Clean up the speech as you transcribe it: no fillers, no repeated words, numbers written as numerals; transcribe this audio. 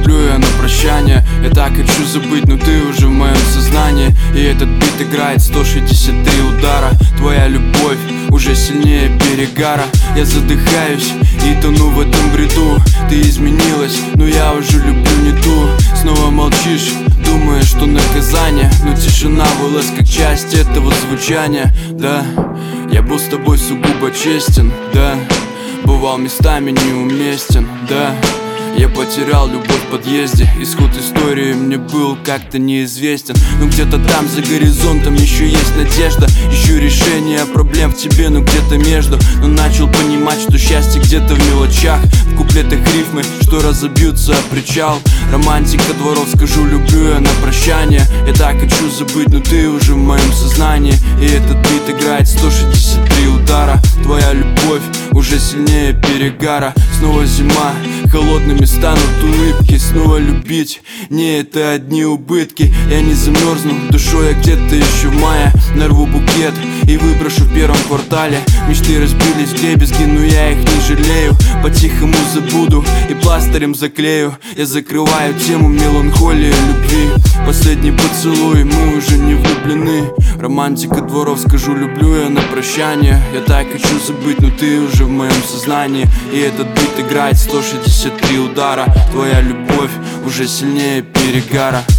люблю я на прощание. Я так хочу забыть, но ты уже в моем сознании. И этот бит играет 163 удара. Твоя любовь уже сильнее перегара. Я задыхаюсь и тону в этом бреду. Ты изменилась, но я уже люблю не ту. Снова молчишь, думаешь, что наказание, но тишина вылазь как часть этого звучания. Да, я был с тобой сугубо честен. Да, бывал местами неуместен. Да, я потерял любовь в подъезде. Исход истории мне был как-то неизвестен. Но где-то там за горизонтом еще есть надежда. Ищу решение проблем в тебе, но где-то между. Но начал понимать, что счастье где-то в мелочах. В куплетах рифмы, что разобьются о причал. Романтика дворов, скажу люблю я на прощание. Я так хочу забыть, но ты уже в моем сознании. И этот бит играет 163 удара. Твоя любовь уже сильнее перегара. Снова зима, холодными станут улыбки. Снова любить, не это одни убытки. Я не замерзну, душой я где-то еще в мае. Нарву букет и выброшу в первом квартале. Мечты разбились в дребезги, но я их не жалею. По-тихому забуду и пластырем заклею. Я закрываю тему меланхолии любви. Последний поцелуй, мы уже не влюблены. Романтика дворов, скажу люблю я на прощание. Я так хочу забыть, но ты уже в моем сознании. И этот бит играет 163 удара. Твоя любовь уже сильнее перегара.